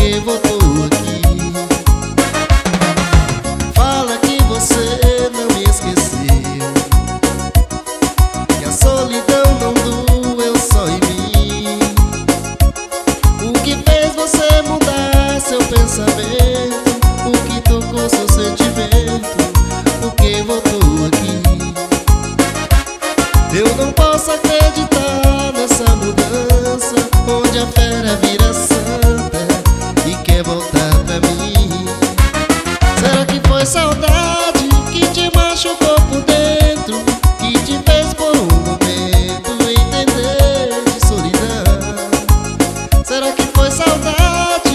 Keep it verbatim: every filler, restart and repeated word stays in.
porque voltou aqui. Fala que você não me esqueceu, que a solidão não doeu só em mim. O que fez você mudar seu pensamento? O que tocou seu sentimento? Porque voltou aqui. Eu não posso acreditar nessa mudança, onde a fera vira santa e quer voltar pra mim. Será que foi saudade que te machucou por dentro, que te fez por um momento entender de solidão? Será que foi saudade